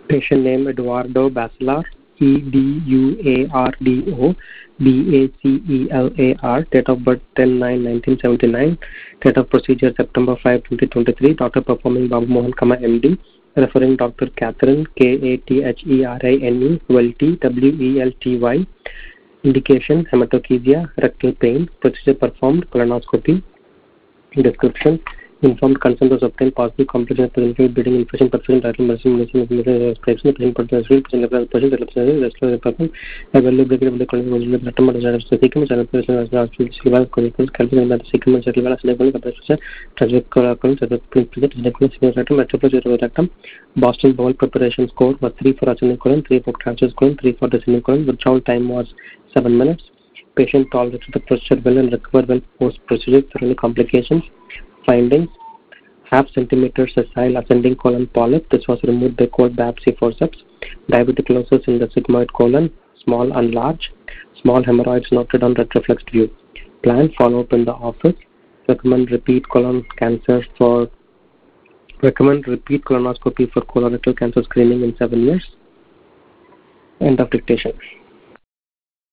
Patient name Eduardo Bacelar, Eduardo Bacelar. Date of birth 10/9/1979. Date of procedure September 5, 2023. Doctor performing Babu Mohan, MD. Referring Dr. Catherine, Katherine, Welty, Welty. Indication hematochezia, rectal pain. Procedure performed colonoscopy. Description: informed consent was obtained, possible complication of clinical bleeding, infection, perfusion, title, medicine, prescription, patient person, availability of the clinical Boston bowel preparation score was 3 for ascending colon, 3 for transverse colon, 3 for descending colon. Withdrawal time was 7 minutes. Patient tolerated the procedure well and recovered well post-procedure. Thoroughly complications. Findings: half centimeter sessile ascending colon polyp. This was removed by cold biopsy forceps. Diverticulosis in the sigmoid colon, small and large. Small hemorrhoids noted on retroflexed view. Plan follow-up in the office. Recommend repeat colonoscopy for colorectal cancer screening in 7 years. End of dictation.